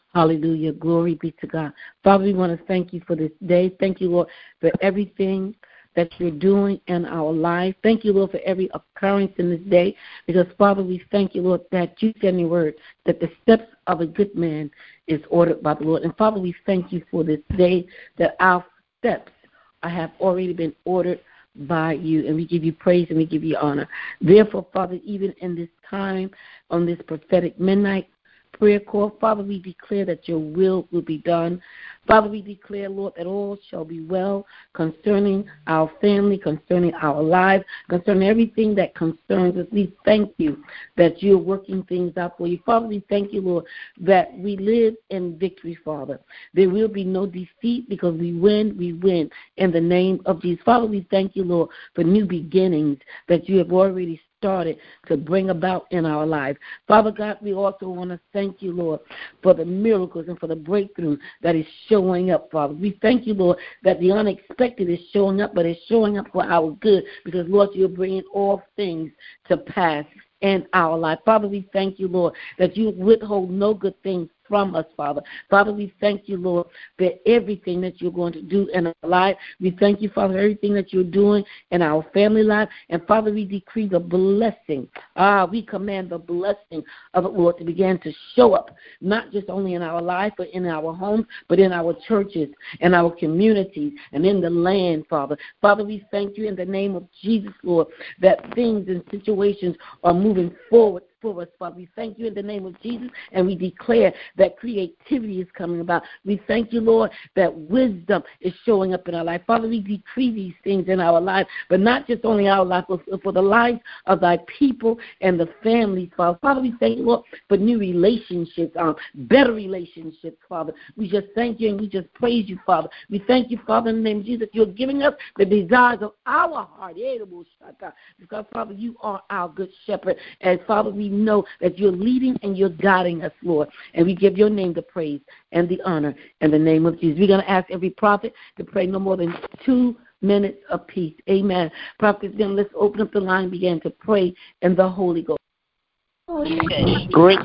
Hallelujah. Glory be to God. Father, we want to thank you for this day. Thank you, Lord, for everything that you're doing in our life. Thank you, Lord, for every occurrence in this day. Because, Father, we thank you, Lord, that you said in your word that the steps of a good man is ordered by the Lord. And, Father, we thank you for this day that our steps have already been ordered by you. And we give you praise and we give you honor. Therefore, Father, even in this time, on this prophetic midnight prayer call, Father, we declare that your will be done. Father, we declare, Lord, that all shall be well concerning our family, concerning our lives, concerning everything that concerns us. We thank you that you're working things out for you. Father, we thank you, Lord, that we live in victory, Father. There will be no defeat because we win in the name of Jesus. Father, we thank you, Lord, for new beginnings that you have already started to bring about in our lives. Father God, we also want to thank you, Lord, for the miracles and for the breakthrough that is showing up, Father. We thank you, Lord, that the unexpected is showing up, but it's showing up for our good because, Lord, you're bringing all things to pass in our life. Father, we thank you, Lord, that you withhold no good things from us, Father. Father, we thank you, Lord, for everything that you're going to do in our life. We thank you, Father, for everything that you're doing in our family life. And, Father, we decree the blessing. We command the blessing of the Lord to begin to show up, not just only in our life, but in our homes, but in our churches, in our communities, and in the land, Father. Father, we thank you in the name of Jesus, Lord, that things and situations are moving forward for us, Father. We thank you in the name of Jesus, and we declare that creativity is coming about. We thank you, Lord, that wisdom is showing up in our life. Father, we decree these things in our life, but not just only our life, but for the lives of thy people and the families, Father. Father, we thank you, Lord, for new relationships, better relationships, Father. We just thank you and we just praise you, Father. We thank you, Father, in the name of Jesus, you're giving us the desires of our heart. Because, Father, you are our good shepherd. And, Father, we know that you're leading and you're guiding us, Lord. And we give your name the praise and the honor in the name of Jesus. We're going to ask every prophet to pray no more than 2 minutes apiece. Amen. Prophets, then let's open up the line and begin to pray in the Holy Ghost. Great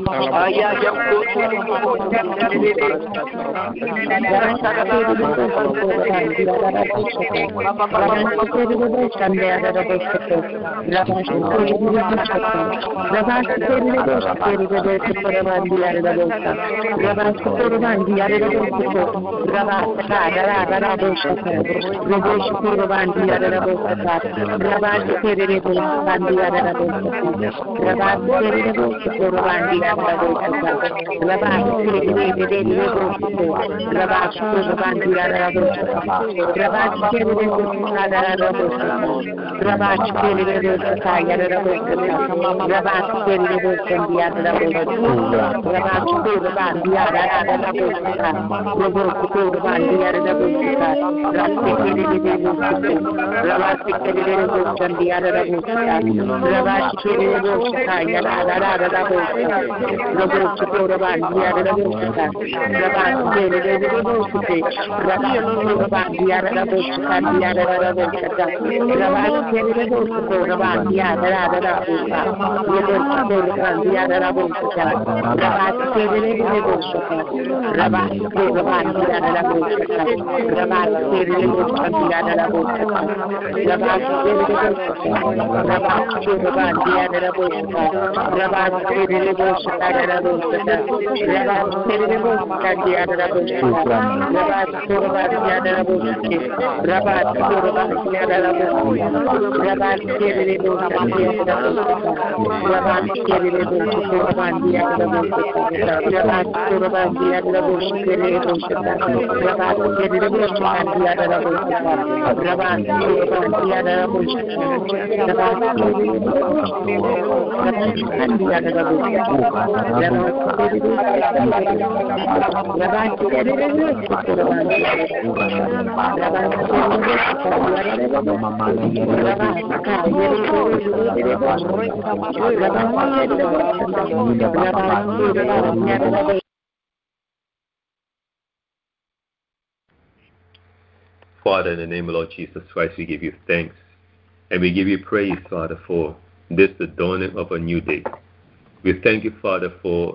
Father, in the name of Lord Jesus Christ, we give you thanks and we give you praise, Father, for this, the dawning of a new day. We thank you, Father, for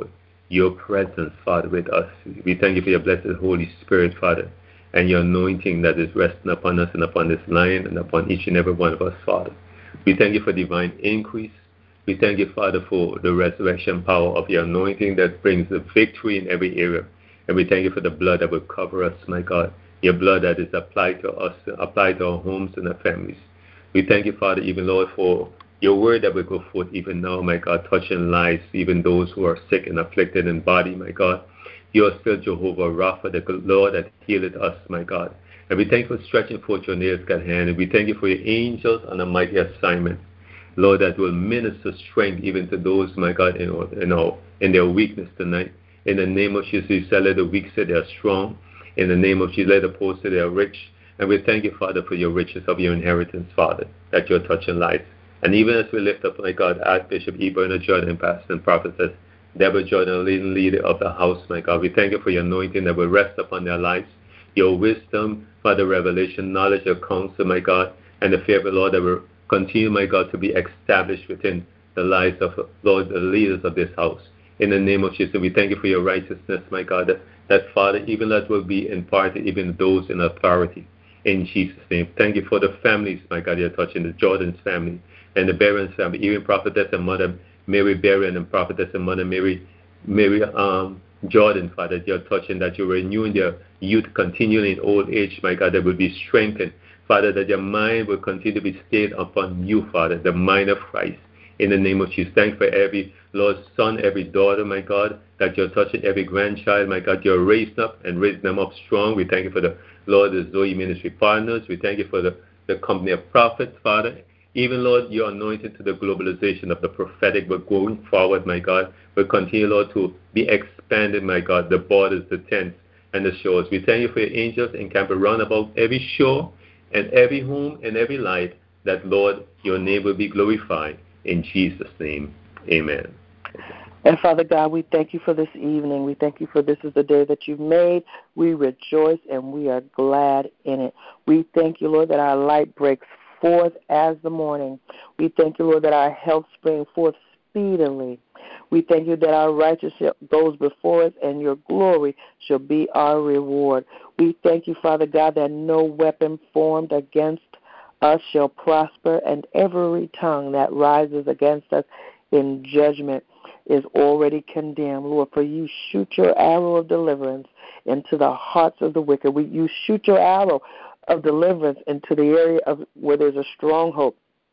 your presence, Father, with us. We thank you for your blessed Holy Spirit, Father, and your anointing that is resting upon us and upon this line and upon each and every one of us, Father. We thank you for divine increase. We thank you, Father, for the resurrection power of your anointing that brings the victory in every area. And we thank you for the blood that will cover us, my God, your blood that is applied to us, applied to our homes and our families. We thank you, Father, even, Lord, for your word that will go forth even now, my God, touching lives, even those who are sick and afflicted in body, my God. You are still Jehovah Rapha, the Lord that healeth us, my God. And we thank you for stretching forth your nails-cut hand. And we thank you for your angels on a mighty assignment, Lord, that will minister strength even to those, my God, in their weakness tonight. In the name of Jesus, you say, let the weak say they are strong. In the name of Jesus, let the poor say they are rich. And we thank you, Father, for your riches of your inheritance, Father, that you're touching lives. And even as we lift up, my God, Archbishop E. Bernard Jordan, Pastor and Prophetess Deborah Jordan, leader of the house, my God, we thank you for your anointing that will rest upon their lives, your wisdom, Father, revelation, knowledge, your counsel, my God, and the fear of the Lord that will continue, my God, to be established within the lives of, Lord, the leaders of this house. In the name of Jesus, we thank you for your righteousness, my God, that Father, even that will be imparted, even those in authority. In Jesus' name. Thank you for the families, my God, you're touching the Jordan's family and the Barron's family, even Prophetess and Mother Mary Barron and Prophetess and Mother Mary Jordan, Father, you're touching, that you're renewing their youth continually in old age, my God, that will be strengthened. Father, that your mind will continue to be stayed upon you, Father, the mind of Christ. In the name of Jesus, thank you for every, Lord, son, every daughter, my God, that you're touching every grandchild, my God, you're raising up and raising them up strong. We thank you for the, Lord, the Zoe Ministry partners. We thank you for the company of prophets, Father. Even, Lord, you're anointed to the globalization of the prophetic, but going forward, my God, will continue, Lord, to be expanded, my God, the borders, the tents, and the shores. We thank you for your angels encamped around about every shore and every home and every life, that, Lord, your name will be glorified. In Jesus' name, amen. And Father God, we thank you for this evening. We thank you for this is the day that you've made. We rejoice and we are glad in it. We thank you, Lord, that our light breaks forth as the morning. We thank you, Lord, that our health springs forth speedily. We thank you that our righteousness goes before us and your glory shall be our reward. We thank you, Father God, that no weapon formed against us shall prosper, and every tongue that rises against us in judgment is already condemned. Lord, for you shoot your arrow of deliverance into the hearts of the wicked. You shoot your arrow of deliverance into the area of where there's a stronghold.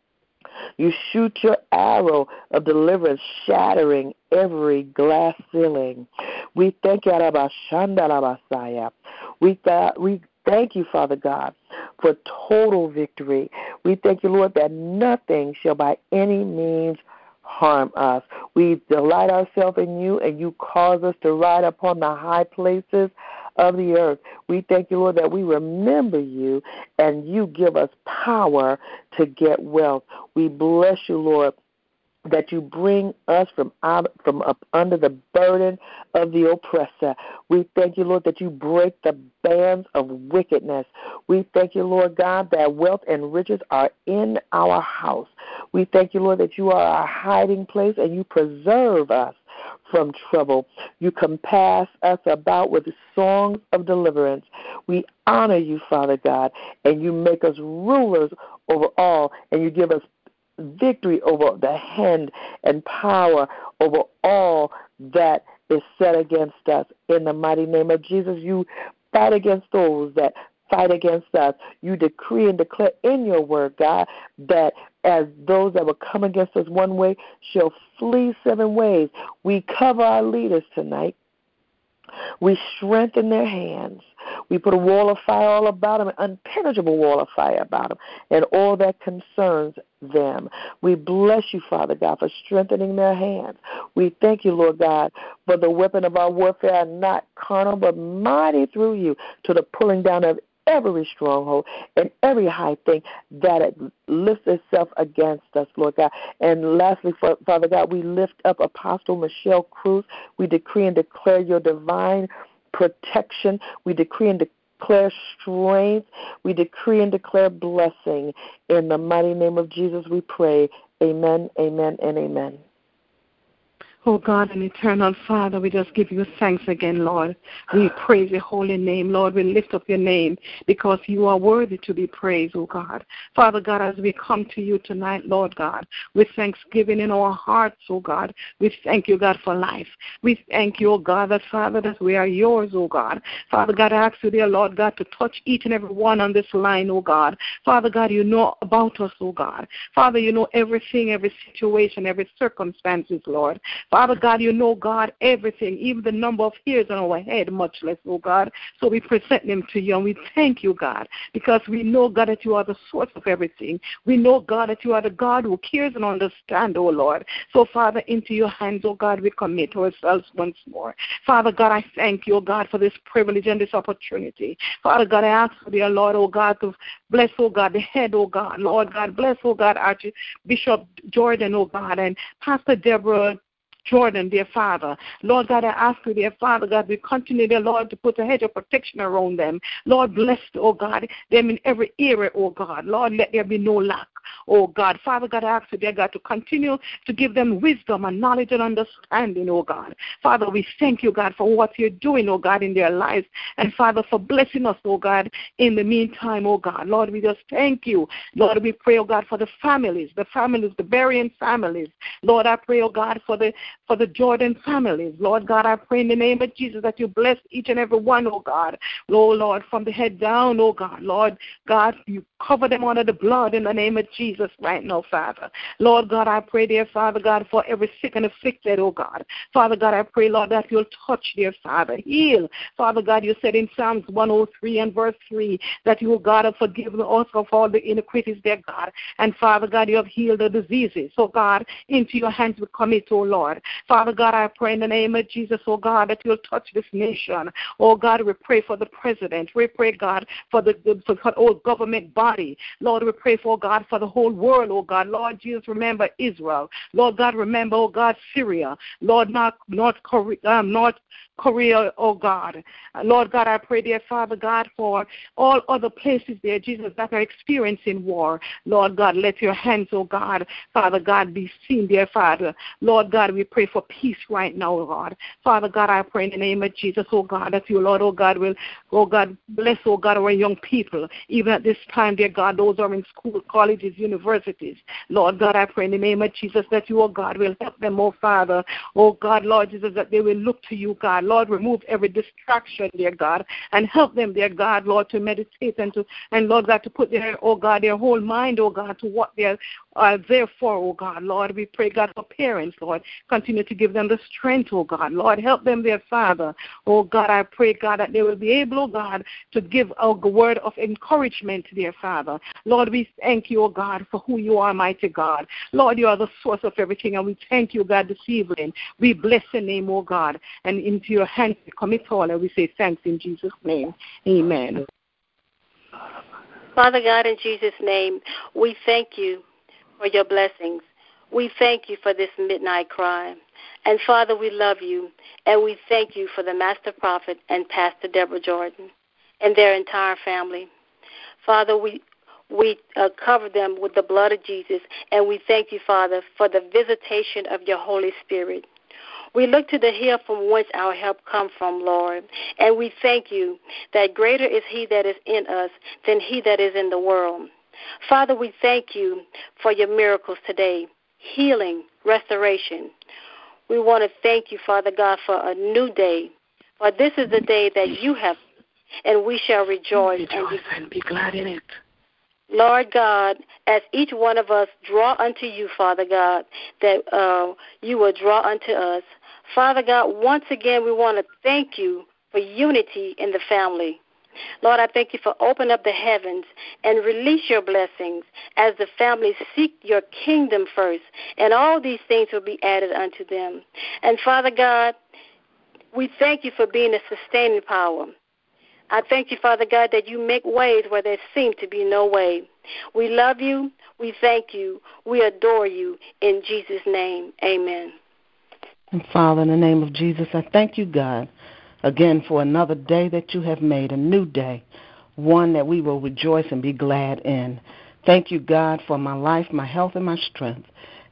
You shoot your arrow of deliverance, shattering every glass ceiling. We thank you, Arabashandalabasaya. We thank you, Father God, for total victory. We thank you, Lord, that nothing shall by any means harm us. We delight ourselves in you, and you cause us to ride upon the high places of the earth. We thank you, Lord, that we remember you, and you give us power to get wealth. We bless you, Lord, that you bring us from up under the burden of the oppressor. We thank you, Lord, that you break the bands of wickedness. We thank you, Lord God, that wealth and riches are in our house. We thank you, Lord, that you are our hiding place and you preserve us from trouble. You compass us about with songs of deliverance. We honor you, Father God, and you make us rulers over all, and you give us victory over the hand and power over all that is set against us. In the mighty name of Jesus, you fight against those that fight against us. You decree and declare in your word, God, that as those that will come against us one way shall flee 7 ways. We cover our leaders tonight. We strengthen their hands. We put a wall of fire all about them, an impenetrable wall of fire about them, and all that concerns them. We bless you, Father God, for strengthening their hands. We thank you, Lord God, for the weapon of our warfare are not carnal, but mighty through you to the pulling down of every stronghold and every high thing that it lifts itself against us, Lord God. And lastly, Father God, we lift up Apostle Michelle Cruz. We decree and declare your divine protection. We decree and declare strength. We decree and declare blessing. In the mighty name of Jesus we pray. Amen, amen, and amen. Oh God and eternal Father, we just give you thanks again, Lord. We praise your holy name, Lord. We lift up your name because you are worthy to be praised, oh God. Father God, as we come to you tonight, Lord God, with thanksgiving in our hearts, oh God, we thank you, God, for life. We thank you, oh God, that Father, that we are yours, oh God. Father God, I ask you, dear Lord God, to touch each and every one on this line, oh God. Father God, you know about us, oh God. Father, you know everything, every situation, every circumstances, Lord. Father God, you know, God, everything, even the number of hairs on our head, much less, oh God. So we present them to you, and we thank you, God, because we know, God, that you are the source of everything. We know, God, that you are the God who cares and understands, oh Lord. So, Father, into your hands, oh God, we commit ourselves once more. Father God, I thank you, oh God, for this privilege and this opportunity. Father God, I ask for dear Lord, oh God, to bless, oh God, the head, oh God. Lord God, bless, oh God, Archbishop Jordan, oh God, and Pastor Deborah Jordan, dear Father. Lord God, I ask you, dear Father God, we continue, dear Lord, to put a hedge of protection around them. Lord, bless, oh God, them in every area, oh God. Lord, let there be no lack, oh God. Father God, I ask you, dear God, to continue to give them wisdom and knowledge and understanding, oh God. Father, we thank you, God, for what you're doing, oh God, in their lives. And Father, for blessing us, oh God, in the meantime, oh God. Lord, we just thank you. Lord, we pray, oh God, for the families, the Berrien families. Lord, I pray, oh God, for the Jordan families. Lord God, I pray in the name of Jesus that you bless each and every one, oh God. Lord, from the head down, oh God. Lord God, you cover them under the blood in the name of Jesus right now, Father. Lord God, I pray, dear Father God, for every sick and afflicted, oh God. Father God, I pray, Lord, that you'll touch, dear Father. Heal. Father God, you said in Psalms 103 and verse 3 that you, God, have forgiven us of all the iniquities, dear God. And Father God, you have healed the diseases. So God, into your hands we commit, oh Lord. Father God, I pray in the name of Jesus, oh God, that you'll touch this nation. Oh God, we pray for the president. We pray, God, for the whole government body. Lord, we pray for, God, for the whole world, oh God. Lord Jesus, remember Israel. Lord God, remember, oh God, Syria. Lord, North Korea, oh God. Lord God, I pray, dear Father God, for all other places there, Jesus, that are experiencing war. Lord God, let your hands, oh God, Father God, be seen, dear Father. Lord God, we pray for peace right now, Lord. Father God, I pray in the name of Jesus, oh God, that you, Lord, oh God, will, oh God, bless, oh God, our young people. Even at this time, dear God, those are in school, colleges, universities. Lord God, I pray in the name of Jesus that you, oh God, will help them, oh Father. Oh God, Lord Jesus, that they will look to you, God. Lord, remove every distraction, dear God, and help them, dear God, Lord, to meditate and Lord God, to put their, oh God, their whole mind, oh God, to what they're there for, oh God. Lord, we pray, God, for parents, Lord. Continue to give them the strength, oh God. Lord, help them, dear Father. Oh God, I pray, God, that they will be able, oh God, to give a word of encouragement, dear Father. Lord, we thank you, oh God, for who you are, mighty God. Lord, you are the source of everything, and we thank you, God, this evening. We bless your name, oh God, and into your hands we commit all, and we say thanks in Jesus' name. Amen. Father God, in Jesus' name, we thank you for your blessings. We thank you for this midnight cry. And Father, we love you, and we thank you for the Master Prophet and Pastor Deborah Jordan and their entire family. Father, we cover them with the blood of Jesus, and we thank you, Father, for the visitation of your Holy Spirit. We look to the hill from whence our help comes from, Lord, and we thank you that greater is he that is in us than he that is in the world. Father, we thank you for your miracles today, healing, restoration. We want to thank you, Father God, for a new day, for this is the day that you have, and we shall rejoice and be glad in it. Lord God, as each one of us draw unto you, Father God, that you will draw unto us. Father God, once again, we want to thank you for unity in the family. Lord, I thank you for opening up the heavens and release your blessings as the families seek your kingdom first, and all these things will be added unto them. And Father God, we thank you for being a sustaining power. I thank you, Father God, that you make ways where there seem to be no way. We love you. We thank you. We adore you. In Jesus' name, amen. And Father, in the name of Jesus, I thank you, God, again for another day that you have made, a new day, one that we will rejoice and be glad in. Thank you, God, for my life, my health, and my strength.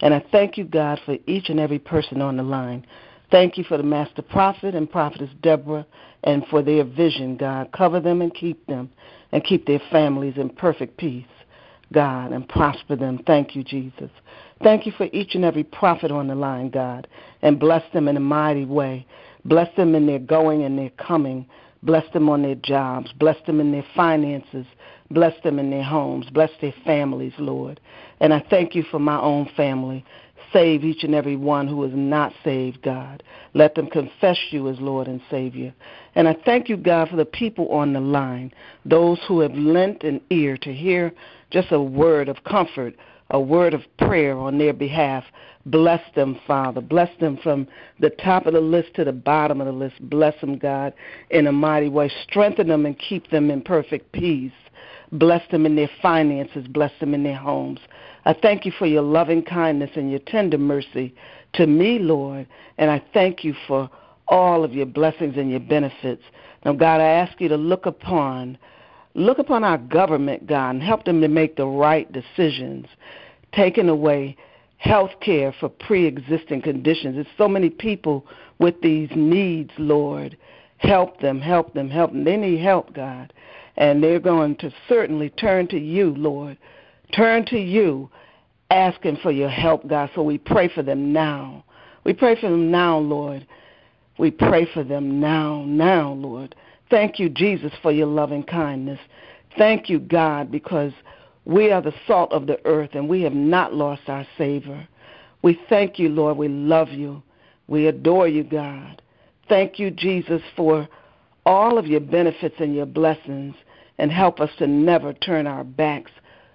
And I thank you, God, for each and every person on the line. Thank you for the Master Prophet and Prophetess Deborah and for their vision, God. Cover them and keep their families in perfect peace, God, and prosper them. Thank you, Jesus. Thank you for each and every prophet on the line, God, and bless them in a mighty way. Bless them in their going and their coming. Bless them on their jobs. Bless them in their finances. Bless them in their homes. Bless their families, Lord. And I thank you for my own family. Save each and every one who is not saved, God. Let them confess you as Lord and Savior. And I thank you, God, for the people on the line, those who have lent an ear to hear just a word of comfort, a word of prayer on their behalf. Bless them, Father. Bless them from the top of the list to the bottom of the list. Bless them, God, in a mighty way. Strengthen them and keep them in perfect peace. Bless them in their finances. Bless them in their homes. I thank you for your loving kindness and your tender mercy to me, Lord, and I thank you for all of your blessings and your benefits. Now, God, I ask you to look upon our government, God, and help them to make the right decisions, taking away health care for pre-existing conditions. There's so many people with these needs, Lord. Help them, help them, help them. They need help, God, and they're going to certainly turn to you, Lord. Turn to you, asking for your help, God, so we pray for them now. We pray for them now, Lord. We pray for them now, Lord. Thank you, Jesus, for your loving kindness. Thank you, God, because we are the salt of the earth and we have not lost our savor. We thank you, Lord. We love you. We adore you, God. Thank you, Jesus, for all of your benefits and your blessings, and help us to never turn our backs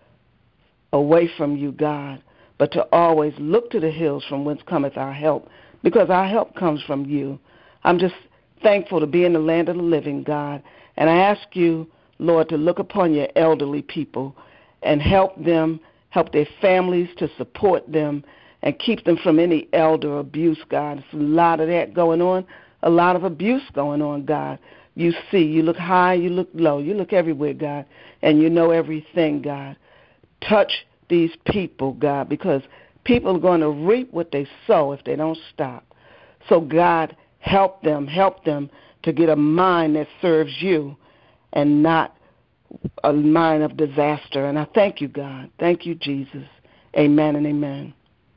away from you, God, but to always look to the hills from whence cometh our help, because our help comes from you. I'm just thankful to be in the land of the living, God, and I ask you, Lord, to look upon your elderly people and help them, help their families to support them and keep them from any elder abuse, God. There's a lot of that going on, a lot of abuse going on, God. You see, you look high, you look low, you look everywhere, God, and you know everything, God. Touch these people, God, because people are going to reap what they sow if they don't stop. So, God, help them to get a mind that serves you and not a mind of disaster. And I thank you, God. Thank you, Jesus. Amen and amen.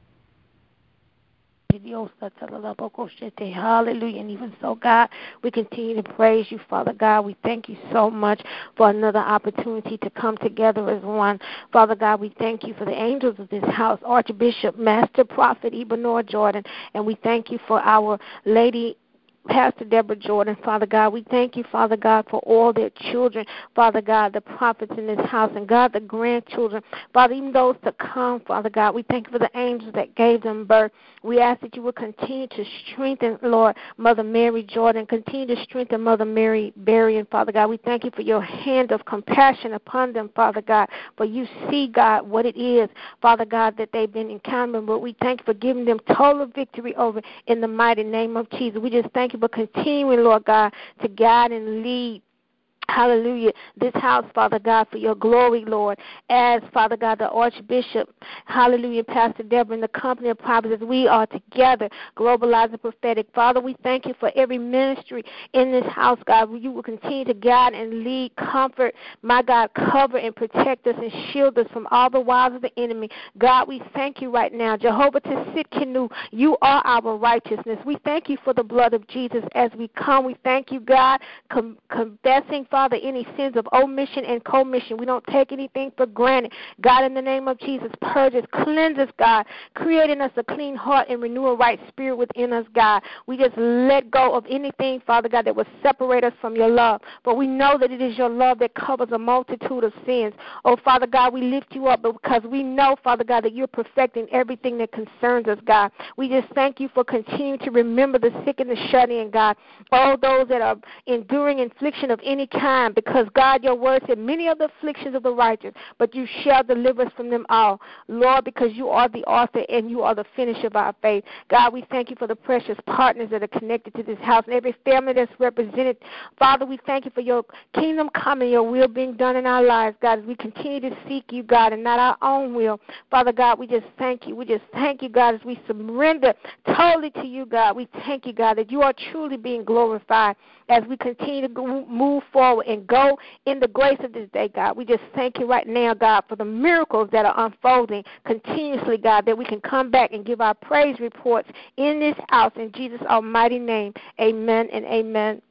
Hallelujah. And even so, God, we continue to praise you, Father God. We thank you so much for another opportunity to come together as one. Father God, we thank you for the angels of this house, Archbishop, Master Prophet Ebenor Jordan, and we thank you for our Lady Pastor Deborah Jordan, Father God. We thank you, Father God, for all their children, Father God, the prophets in this house, and God, the grandchildren, Father, even those to come, Father God. We thank you for the angels that gave them birth. We ask that you will continue to strengthen, Lord, Mother Mary Jordan, continue to strengthen Mother Mary Berrien, Father God. We thank you for your hand of compassion upon them, Father God, for you see, God, what it is, Father God, that they've been encountering, but we thank you for giving them total victory over in the mighty name of Jesus. We just thank you for continuing, Lord God, to guide and lead, hallelujah, this house, Father God, for your glory, Lord, as, Father God, the Archbishop, hallelujah, Pastor Deborah, and the company of prophets, as we are together, globalizing prophetic. Father, we thank you for every ministry in this house, God. You will continue to guide and lead, comfort, my God, cover and protect us and shield us from all the wiles of the enemy. God, we thank you right now. Jehovah Tsidkenu, you are our righteousness. We thank you for the blood of Jesus as we come. We thank you, God, confessing, Father, any sins of omission and commission. We don't take anything for granted. God, in the name of Jesus, purge us, cleanse us, God, creating us a clean heart and renew a right spirit within us, God. We just let go of anything, Father God, that would separate us from your love. But we know that it is your love that covers a multitude of sins. Oh, Father God, we lift you up because we know, Father God, that you're perfecting everything that concerns us, God. We just thank you for continuing to remember the sick and the shut in, God. All those that are enduring affliction of any kind, time, because, God, your word said, many are the afflictions of the righteous, but you shall deliver us from them all. Lord, because you are the author and you are the finisher of our faith. God, we thank you for the precious partners that are connected to this house and every family that's represented. Father, we thank you for your kingdom coming, your will being done in our lives, God, as we continue to seek you, God, and not our own will. Father God, we just thank you. We just thank you, God, as we surrender totally to you, God. We thank you, God, that you are truly being glorified as we continue to move forward and go in the grace of this day, God. We just thank you right now, God, for the miracles that are unfolding continuously, God, that we can come back and give our praise reports in this house. In Jesus' almighty name, amen and amen.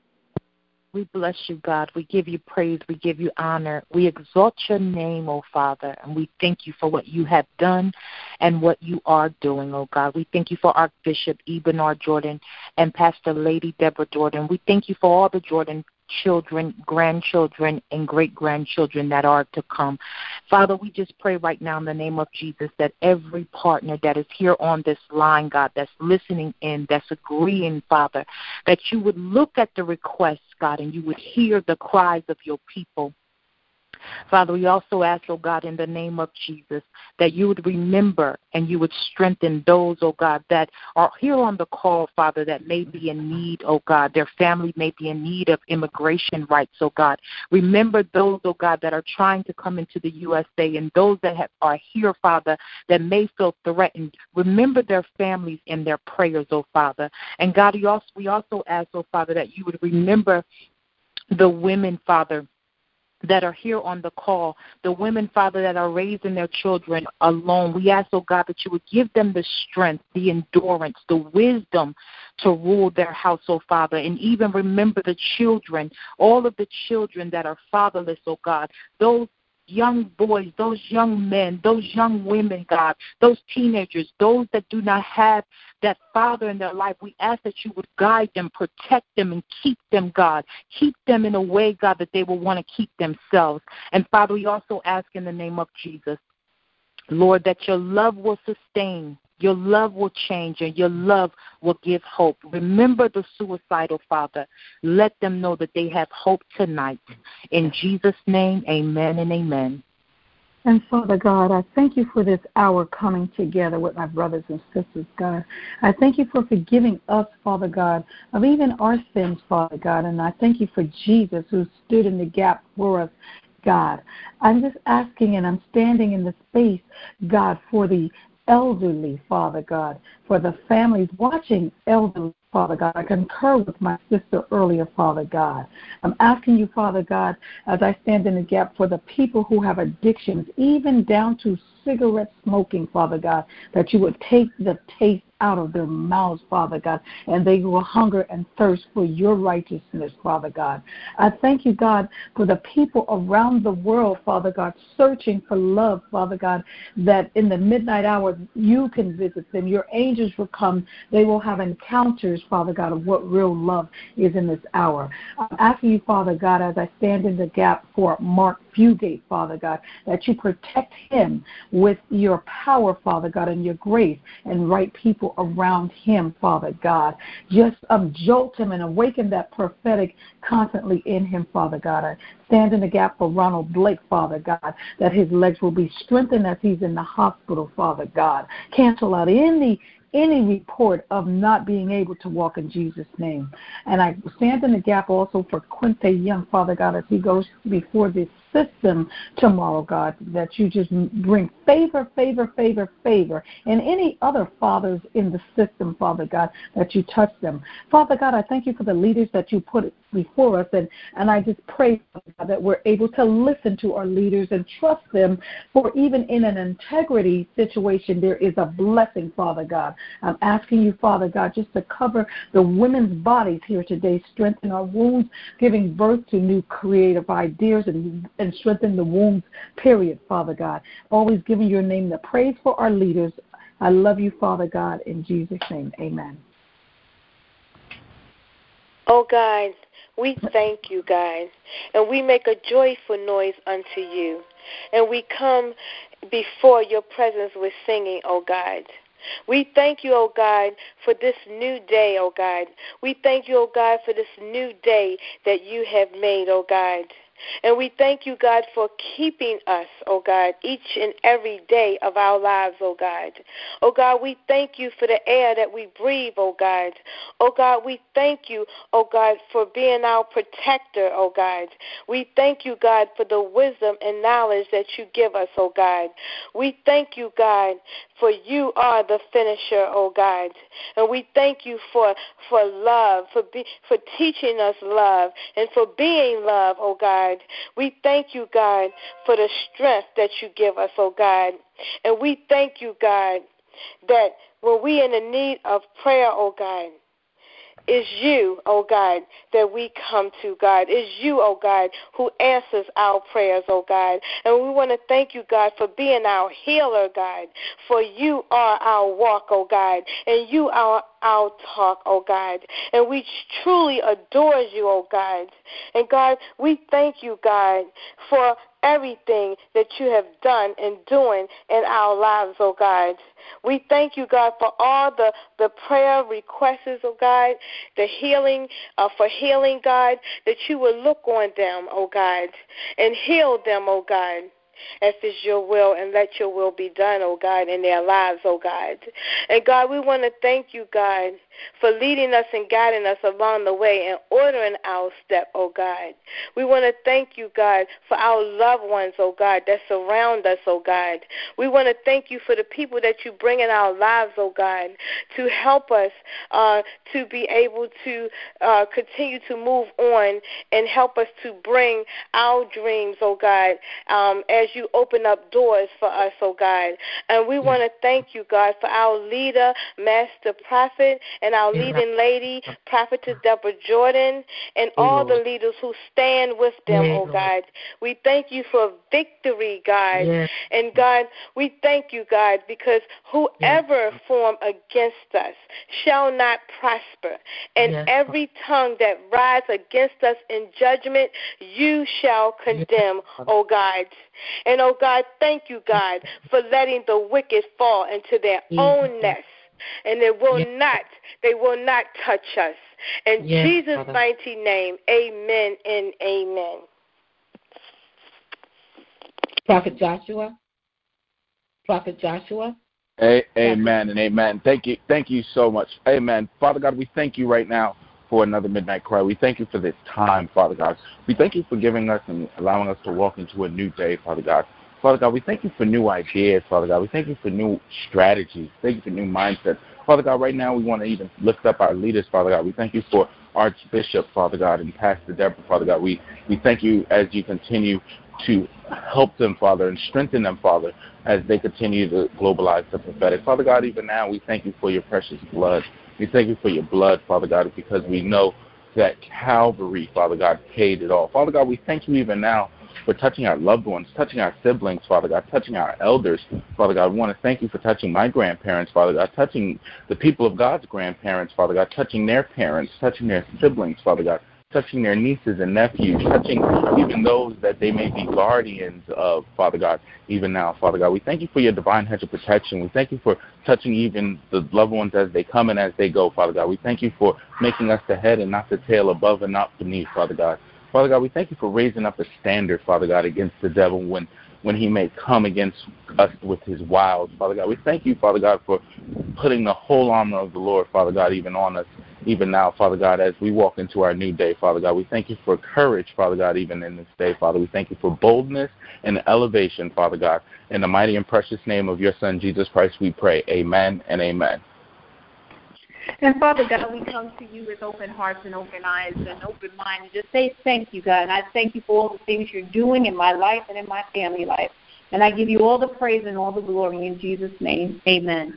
We bless you, God. We give you praise. We give you honor. We exalt your name, O Father, and we thank you for what you have done and what you are doing, O God. We thank you for Archbishop Ebenard Jordan and Pastor Lady Deborah Jordan. We thank you for all the Jordan children, grandchildren, and great-grandchildren that are to come. Father, we just pray right now in the name of Jesus that every partner that is here on this line, God, that's listening in, that's agreeing, Father, that you would look at the requests, God, and you would hear the cries of your people. Father, we also ask, oh God, in the name of Jesus, that you would remember and you would strengthen those, oh God, that are here on the call, Father, that may be in need, oh God. Their family may be in need of immigration rights, oh God. Remember those, oh God, that are trying to come into the USA and those that are here, Father, that may feel threatened. Remember their families in their prayers, oh Father. And God, we also ask, oh Father, that you would remember the women, Father, that are here on the call, the women, Father, that are raising their children alone. We ask, oh God, that you would give them the strength, the endurance, the wisdom to rule their house, oh Father, and even remember the children, all of the children that are fatherless, oh God, those young boys, those young men, those young women, God, those teenagers, those that do not have that father in their life. We ask that you would guide them, protect them, and keep them, God. Keep them in a way, God, that they will want to keep themselves. And, Father, we also ask in the name of Jesus, Lord, that your love will sustain, your love will change, and your love will give hope. Remember the suicidal, Father. Let them know that they have hope tonight. In Jesus' name, amen and amen. And Father God, I thank you for this hour coming together with my brothers and sisters, God. I thank you for forgiving us, Father God, of even our sins, Father God. And I thank you for Jesus who stood in the gap for us, God. I'm just asking, and I'm standing in the space, God, for the elderly, Father God, for the families watching elderly, Father God. I concur with my sister earlier, Father God. I'm asking you, Father God, as I stand in the gap for the people who have addictions, even down to cigarette smoking, Father God, that you would take the taste out of their mouths, Father God, and they will hunger and thirst for your righteousness, Father God. I thank you, God, for the people around the world, Father God, searching for love, Father God, that in the midnight hour you can visit them. Your angels will come. They will have encounters, Father God, of what real love is in this hour. I'm asking you, Father God, as I stand in the gap for Mark Fugate, Father God, that you protect him with your power, Father God, and your grace, and right people around him, Father God. Just jolt him and awaken that prophetic constantly in him, Father God. I stand in the gap for Ronald Blake, Father God, that his legs will be strengthened as he's in the hospital, Father God. Cancel out any report of not being able to walk in Jesus' name. And I stand in the gap also for Quinte Young, Father God, as he goes before this system tomorrow, God, that you just bring favor, and any other fathers in the system, Father God, that you touch them. Father God, I thank you for the leaders that you put before us, and I just pray, Father God, that we're able to listen to our leaders and trust them, for even in an integrity situation, there is a blessing, Father God. I'm asking you, Father God, just to cover the women's bodies here today, strengthen our wombs, giving birth to new creative ideas, and strengthen the wombs, period, Father God. Always giving your name the praise for our leaders. I love you, Father God, in Jesus' name. Amen. Oh, God, we thank you, God, and we make a joyful noise unto you, and we come before your presence with singing, oh God. We thank you, oh God, for this new day, oh God. We thank you, oh God, for this new day that you have made, oh God. And we thank you, God, for keeping us, oh God, each and every day of our lives, oh God. Oh God, we thank you for the air that we breathe, oh God. Oh God, we thank you, oh God, for being our protector, oh God. We thank you, God, for the wisdom and knowledge that you give us, oh God. We thank you, God, for you are the finisher, oh God. And we thank you for love, for teaching us love, and for being love, oh God. We thank you, God, for the strength that you give us, oh God. And we thank you, God, that when we are in the need of prayer, oh God, it's you, oh God, that we come to, God. It's you, oh God, who answers our prayers, oh God. And we want to thank you, God, for being our healer, God. For you are our walk, oh God, and you are our talk, oh God. And we truly adore you, oh God. And God, we thank you, God, for everything that you have done and doing in our lives, oh God. We thank you, God, for all the prayer requests, oh God, the healing, for healing, God, that you will look on them, oh God, and heal them, oh God, if it's your will, and let your will be done, oh God, in their lives, oh God. And God, we want to thank you, God, for leading us and guiding us along the way and ordering our step, oh God. We want to thank you, God, for our loved ones, oh God, that surround us, oh God. We want to thank you for the people that you bring in our lives, oh God, to help us to be able to continue to move on and help us to bring our dreams, oh God, as you open up doors for us, oh God. And we want to thank you, God, for our leader, Master Prophet, and our leading lady, Prophetess Deborah Jordan, and all the leaders who stand with them, oh God. We thank you for victory, God. And God, we thank you, God, because whoever form against us shall not prosper. And every tongue that rise against us in judgment, you shall condemn, oh God. And, oh God, thank you, God, for letting the wicked fall into their own nest. And they will not touch us. In Jesus' mighty name, amen and amen. Prophet Joshua. Amen and amen. Thank you so much. Amen. Father God, we thank you right now for another midnight cry. We thank you for this time, Father God. We thank you for giving us and allowing us to walk into a new day, Father God. Father God, we thank you for new ideas, Father God. We thank you for new strategies. Thank you for new mindsets. Father God, right now we want to even lift up our leaders, Father God. We thank you for Archbishop, Father God, and Pastor Deborah, Father God. We thank you as you continue to help them, Father, and strengthen them, Father, as they continue to globalize the prophetic. Father God, even now we thank you for your precious blood. We thank you for your blood, Father God, because we know that Calvary, Father God, paid it all. Father God, we thank you even now for touching our loved ones, touching our siblings, Father God, touching our elders. Father God, we want to thank you for touching my grandparents, Father God, touching the people of God's grandparents, Father God, touching their parents, touching their siblings, Father God, touching their nieces and nephews, touching even those that they may be guardians of, Father God, even now, Father God. We thank you for your divine hedge of protection. We thank you for touching even the loved ones as they come and as they go, Father God. We thank you for making us the head and not the tail, above and not beneath, Father God. Father God, we thank you for raising up a standard, Father God, against the devil when he may come against us with his wiles, Father God. We thank you, Father God, for putting the whole armor of the Lord, Father God, even on us, even now, Father God, as we walk into our new day, Father God. We thank you for courage, Father God, even in this day, Father. We thank you for boldness and elevation, Father God. In the mighty and precious name of your Son, Jesus Christ, we pray. Amen and amen. And Father God, we come to you with open hearts and open eyes and open minds and just say thank you, God. And I thank you for all the things you're doing in my life and in my family life. And I give you all the praise and all the glory in Jesus' name. Amen.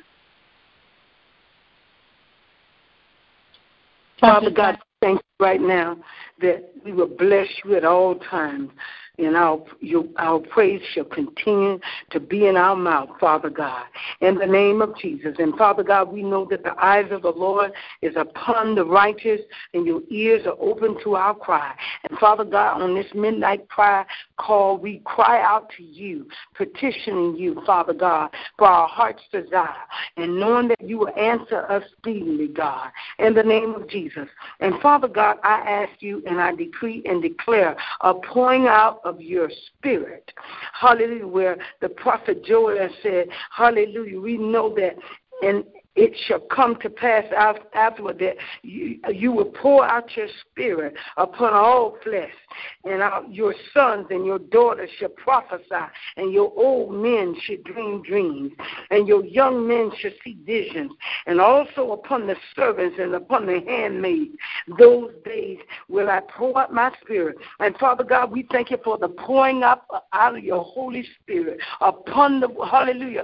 Father God, thank you right now that we will bless you at all times. And our praise shall continue to be in our mouth, Father God, in the name of Jesus. And Father God, we know that the eyes of the Lord is upon the righteous, and your ears are open to our cry. And Father God, on this midnight prayer call, we cry out to you, petitioning you, Father God, for our heart's desire, and knowing that you will answer us speedily, God, in the name of Jesus. And Father God, I ask you and I decree and declare a pouring out of your spirit. Hallelujah, where the prophet Joel has said, hallelujah, we know that and it shall come to pass afterward that you will pour out your spirit upon all flesh, and your sons and your daughters shall prophesy, and your old men shall dream dreams, and your young men shall see visions, and also upon the servants and upon the handmaids. Those days will I pour out my spirit. And Father God, we thank you for the pouring out of your Holy Spirit upon the, hallelujah,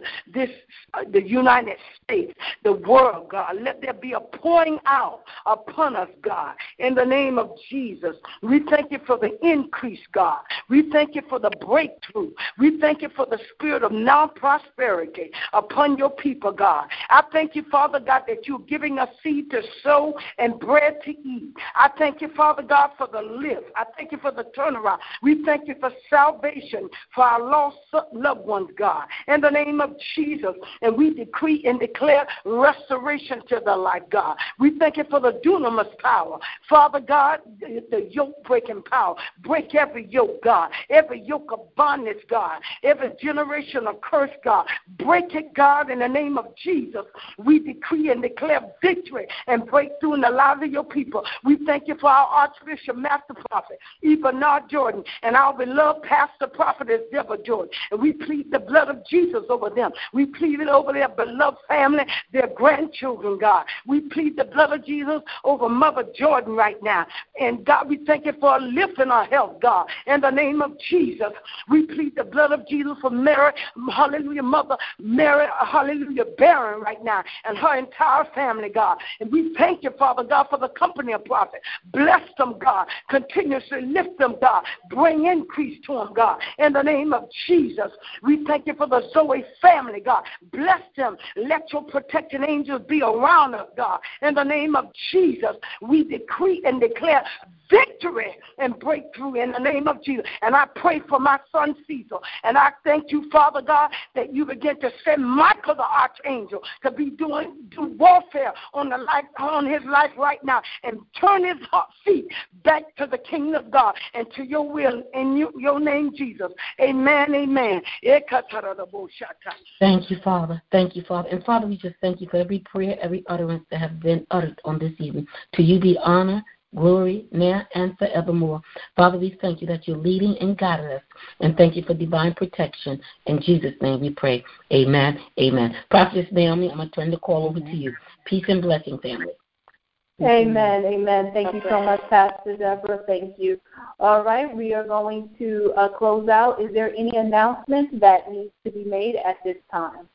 the United States, the world, God. Let there be a pouring out upon us, God, in the name of Jesus. We thank you for the increase, God. We thank you for the breakthrough. We thank you for the spirit of non-prosperity upon your people, God. I thank you, Father God, that you're giving us seed to sow and bread to eat. I thank you, Father God, for the lift. I thank you for the turnaround. We thank you for salvation for our lost loved ones, God, in the name of Jesus. And we decree and declare restoration to the life, God. We thank you for the dunamis power. Father God, the yoke-breaking power. Break every yoke, God. Every yoke of bondage, God. Every generation of curse, God. Break it, God, in the name of Jesus. We decree and declare victory and breakthrough in the lives of your people. We thank you for our Archbishop, Master Prophet, E. Bernard Jordan, and our beloved Pastor Prophetess Deborah Jordan. And we plead the blood of Jesus over them. We plead it over their beloved family, their grandchildren, God. We plead the blood of Jesus over Mother Jordan right now. And God, we thank you for lifting our health, God. In the name of Jesus, we plead the blood of Jesus for Mary, hallelujah, Mother Mary, hallelujah, Barron right now, and her entire family, God. And we thank you, Father God, for the company of prophet. Bless them, God. Continuously lift them, God. Bring increase to them, God. In the name of Jesus, we thank you for the Zoe family, God. Bless them. Let your protecting angels be around us, God. In the name of Jesus, we decree and declare victory and breakthrough in the name of Jesus. And I pray for my son Cecil. And I thank you, Father God, that you begin to send Michael the archangel to be do warfare on his life right now and turn his feet back to the kingdom of God and to your will in your name, Jesus. Amen, amen. Thank you, Father. Thank you, Father. And Father, we just thank you for every prayer, every utterance that has been uttered on this evening. To you be honor, glory, now and forevermore. Father, we thank you that you're leading and guiding us, and thank you for divine protection. In Jesus' name we pray. Amen, amen. Prophetess Naomi, I'm going to turn the call over to you. Peace and blessing, family. Amen, amen. Thank you so much, Pastor Deborah. Thank you. All right, we are going to close out. Is there any announcement that needs to be made at this time?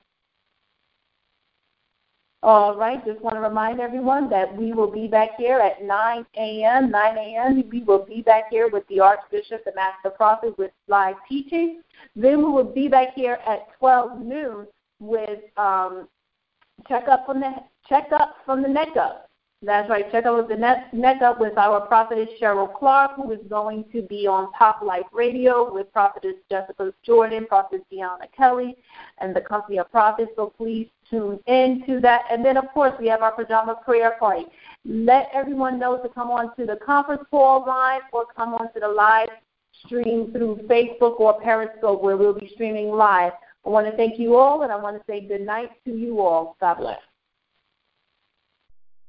All right, just want to remind everyone that we will be back here at 9 a.m. 9 a.m. We will be back here with the Archbishop, the Master Prophet, with live teaching. Then we will be back here at 12 noon with check up from the neck up. That's right. Check out with the neck up with our prophetess Cheryl Clark, who is going to be on Pop Life Radio with prophetess Jessica Jordan, prophetess Deanna Kelly, and the company of prophets. So please tune in to that. And then, of course, we have our pajama prayer party. Let everyone know to come on to the conference call line or come on to the live stream through Facebook or Periscope, where we'll be streaming live. I want to thank you all, and I want to say good night to you all. God bless.